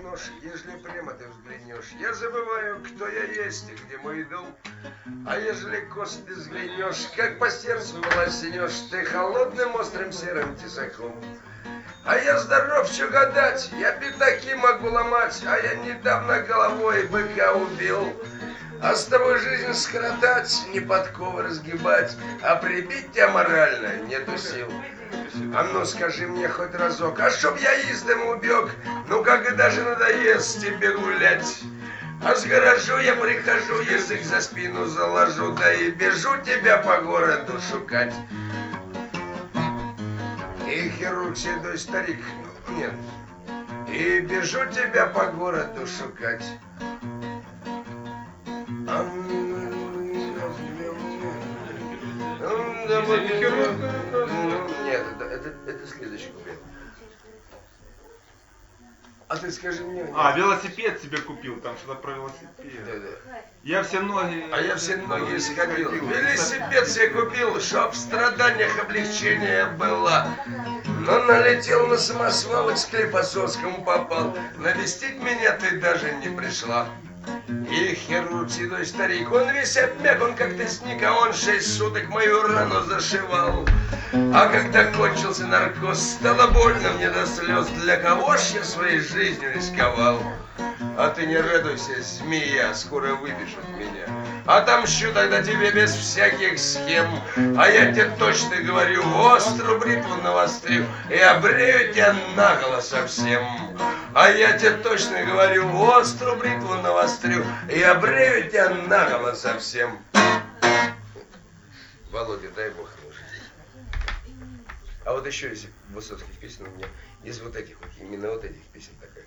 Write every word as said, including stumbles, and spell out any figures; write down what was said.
нож, ежели прямо ты взглянешь. Я забываю, кто я есть и где мой дом. А ежели косы ты взглянешь, как по сердцу полоснешь, ты холодным острым серым тесаком. А я здоров, что гадать, я пятаки могу ломать, а я недавно головой быка убил. А с тобой жизнь скоротать, не подковы разгибать, а прибить тебя морально нету сил. А ну скажи мне хоть разок, а чтоб я из дому убег, ну когда же надоест тебе гулять? А с гаражу я прихожу, язык за спину заложу, да и бежу тебя по городу шукать. И хирург седой старик, нет, и бежу тебя по городу шукать. Нет, это, это, это следующий куплет. А ты скажи мне... А, велосипед себе купил, там что-то про велосипед. Да, да. Я все ноги... А я все ноги сходил. Велосипед себе купил, чтоб в страданиях облегчение было. Но налетел на самосвал и к Склифосовскому попал. Навестить меня ты даже не пришла. И хирург седой старик, он весь обмяк, он как тростник, а он шесть суток мою рану зашивал. А когда кончился наркоз, стало больно мне до слез. Для кого ж я своей жизнью рисковал? А ты не радуйся, змея, скоро выбежит меня. Отомщу тогда тебе без всяких схем. А я тебе точно говорю, острую бритву навострю и обрею тебя наголо совсем. А я тебе точно говорю, острую бритву навострю и обрею тебя наголо совсем. Володя, дай бог слушать. А вот еще из высоцких песен у меня из вот этих вот, именно вот этих песен такая.